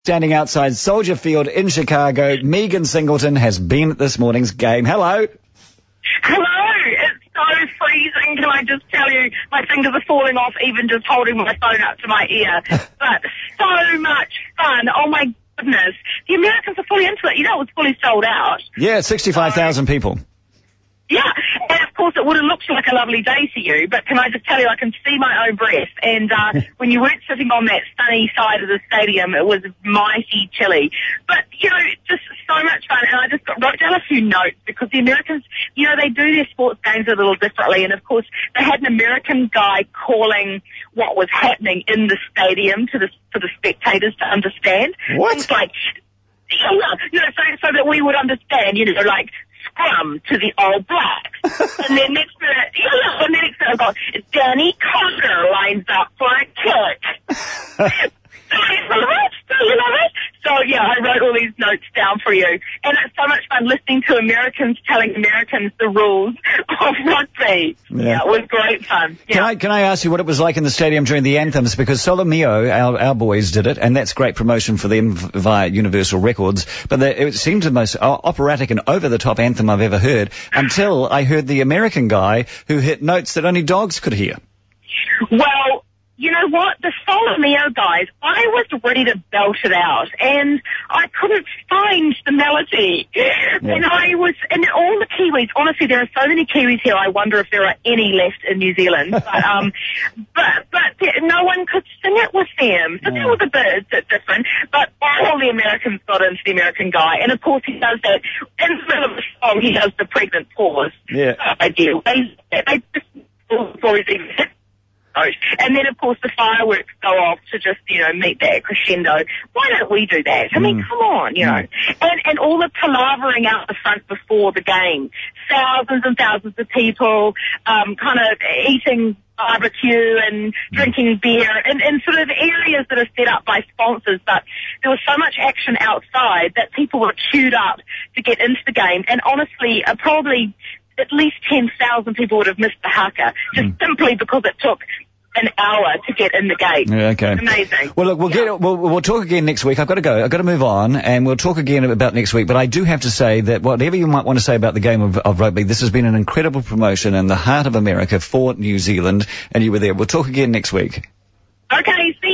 Standing outside Soldier Field in Chicago, Megan Singleton has been at this morning's game. Hello. Hello. It's so freezing. Can I just tell you, my fingers are falling off even just holding my phone up to my ear. But so much fun. Oh, my goodness. The Americans are fully into it. You know, it was fully sold out. Yeah, 65,000 people. Yeah, and of course it would have looked like a lovely day to you, but can I just tell you, I can see my own breath, and when you weren't sitting on that sunny side of the stadium, it was mighty chilly. But, you know, just so much fun, and I just wrote down a few notes, because the Americans, you know, they do their sports games a little differently, and of course they had an American guy calling what was happening in the stadium for the spectators to understand. What? Things like, so that we would understand, you know, like, scrum to the All Blacks. And then next minute, I've got Danny Cocker lines up for a kick. Do you love it? So, yeah, I wrote all these notes down for you. And it's so much fun listening to Americans telling Americans the rules of rugby. Yeah, it was great fun. Yeah. Can I ask you what it was like in the stadium during the anthems? Because Solomeo, our boys did it, and that's great promotion for them via Universal Records. But it seemed the most operatic and over-the-top anthem I've ever heard, until I heard the American guy who hit notes that only dogs could hear. Well, you know what? The Solomeo guys, I was ready to belt it out, and I couldn't find the melody. Yeah. And all the Kiwis, honestly, there are so many Kiwis here, I wonder if there are any left in New Zealand. But no one could sing it with them. So that was a bit different. But all the Americans got into the American guy, and of course he does that, in the middle of the song, he does the pregnant pause. Yeah. I do. They just, before he's even hit. And then, of course, the fireworks go off to just, you know, meet that crescendo. Why don't we do that? I mean, come on, you know. And all the palavering out the front before the game. Thousands and thousands of people kind of eating barbecue and drinking beer in sort of areas that are set up by sponsors. But there was so much action outside that people were queued up to get into the game. And honestly, probably at least 10,000 people would have missed the haka, just simply because it took an hour to get in the gate. Yeah, okay. Amazing. Well, look, we'll talk again next week. I've got to go. I've got to move on, and we'll talk again about next week. But I do have to say that whatever you might want to say about the game of rugby, this has been an incredible promotion in the heart of America for New Zealand, and you were there. We'll talk again next week. Okay, see